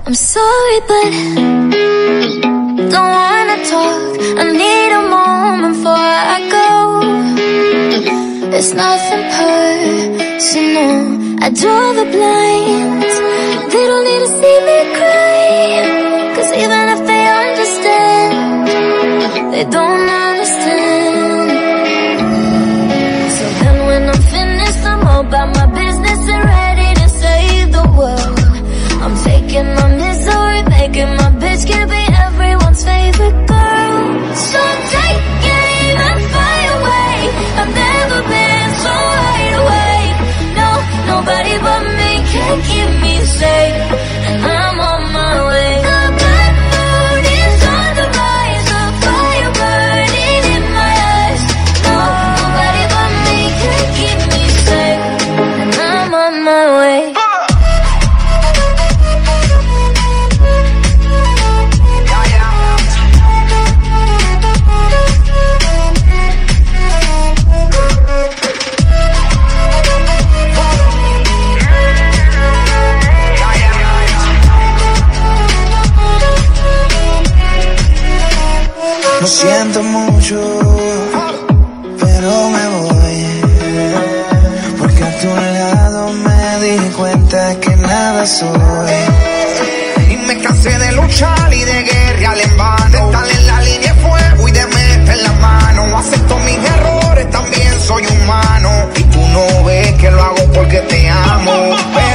I'm sorry, but don't wanna talk. I need a moment before I go. It's nothing personal. I draw the blinds. They don't need to see me cry, 'cause even if they understand, they don't understand. So then when I'm finished, I'm all about my business and ready to save the world. I'm taking my misery, making my bitch can be everyone's favorite girl. So take aim and fly away. I've never been so wide awake. No, nobody but me can keep me safe, and I'm on my way. The bad mood is on the rise, a fire burning in my eyes. No, nobody but me can keep me safe, and I'm on my way. Lo siento mucho, pero me voy, porque a tu lado me di cuenta que nada soy. Y me cansé de luchar y de guerrear en vano, de estar en la línea de fuego y de meter la mano. Acepto mis errores, también soy humano, y tú no ves que lo hago porque te amo, pero